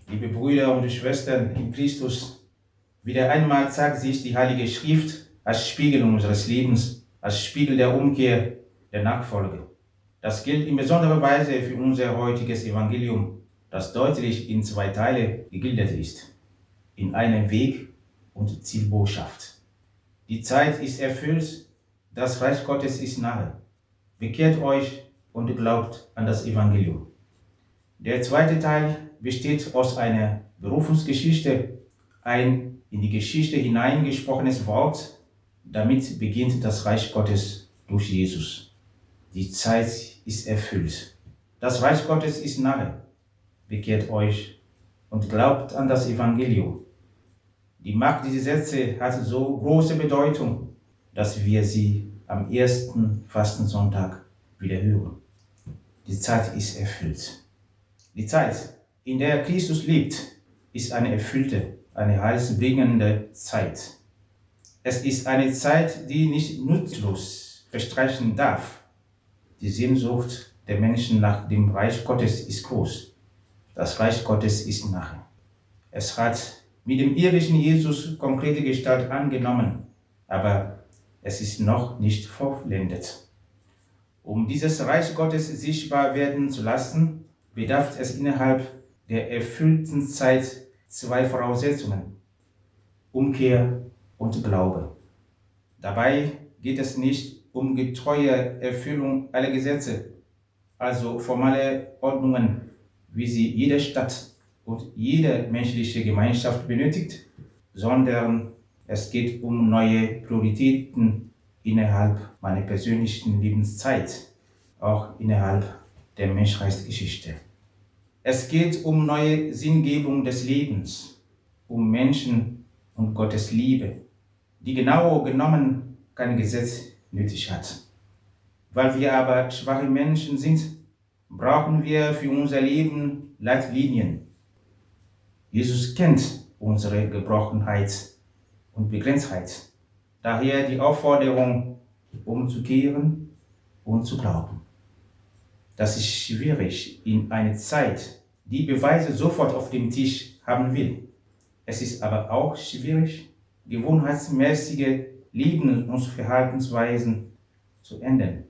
Liebe Brüder und Schwestern in Christus, wieder einmal zeigt sich die Heilige Schrift als Spiegel unseres Lebens, als Spiegel der Umkehr, der Nachfolge. Das gilt in besonderer Weise für unser heutiges Evangelium, das deutlich in 2 Teile gegliedert ist, in einem Weg und Zielbotschaft. Die Zeit ist erfüllt, das Reich Gottes ist nahe. Bekehrt euch und glaubt an das Evangelium. Der zweite Teil besteht aus einer Berufungsgeschichte, ein in die Geschichte hineingesprochenes Wort. Damit beginnt das Reich Gottes durch Jesus. Die Zeit ist erfüllt. Das Reich Gottes ist nahe. Bekehrt euch und glaubt an das Evangelium. Die Macht dieser Sätze hat so große Bedeutung, dass wir sie am ersten Fastensonntag wieder hören. Die Zeit ist erfüllt. Die Zeit, in der Christus lebt, ist eine erfüllte, eine heilsbringende Zeit. Es ist eine Zeit, die nicht nutzlos verstreichen darf. Die Sehnsucht der Menschen nach dem Reich Gottes ist groß. Das Reich Gottes ist nahe. Es hat mit dem irdischen Jesus konkrete Gestalt angenommen, aber es ist noch nicht vollendet. Um dieses Reich Gottes sichtbar werden zu lassen, bedarf es innerhalb der erfüllten Zeit 2 Voraussetzungen: Umkehr und Glaube. Dabei geht es nicht um getreue Erfüllung aller Gesetze, also formale Ordnungen, wie sie jede Stadt und jede menschliche Gemeinschaft benötigt, sondern es geht um neue Prioritäten innerhalb meiner persönlichen Lebenszeit, auch innerhalb der Menschheitsgeschichte. Es geht um neue Sinngebung des Lebens, um Menschen und Gottes Liebe, die genau genommen kein Gesetz nötig hat. Weil wir aber schwache Menschen sind, brauchen wir für unser Leben Leitlinien. Jesus kennt unsere Gebrochenheit und Begrenztheit. Daher die Aufforderung, umzukehren und zu glauben. Das ist schwierig in einer Zeit, die Beweise sofort auf dem Tisch haben will. Es ist aber auch schwierig, gewohnheitsmäßige Leben- und Verhaltensweisen zu ändern.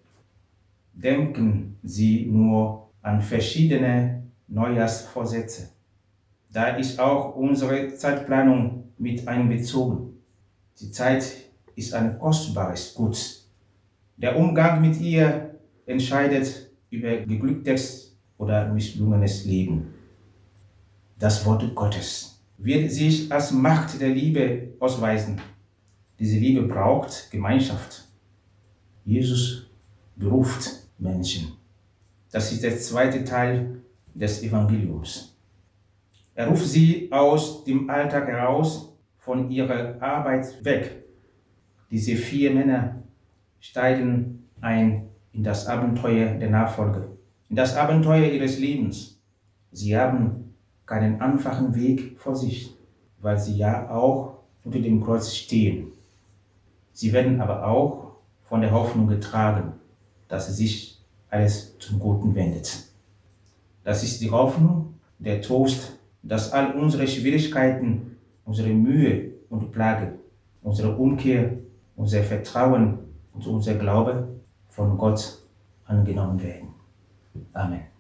Denken Sie nur an verschiedene Neujahrsvorsätze. Da ist auch unsere Zeitplanung mit einbezogen. Die Zeit ist ein kostbares Gut. Der Umgang mit ihr entscheidet über geglücktes oder misslungenes Leben. Das Wort Gottes wird sich als Macht der Liebe ausweisen. Diese Liebe braucht Gemeinschaft. Jesus beruft Menschen. Das ist der zweite Teil des Evangeliums. Er ruft sie aus dem Alltag heraus, von ihrer Arbeit weg. Diese 4 Männer steigen ein in das Abenteuer der Nachfolge, in das Abenteuer ihres Lebens. Sie haben keinen einfachen Weg vor sich, weil sie ja auch unter dem Kreuz stehen. Sie werden aber auch von der Hoffnung getragen, dass sich alles zum Guten wendet. Das ist die Hoffnung, der Trost, dass all unsere Schwierigkeiten, unsere Mühe und Plage, unsere Umkehr, unser Vertrauen und unser Glaube von Gott angenommen werden. Amen.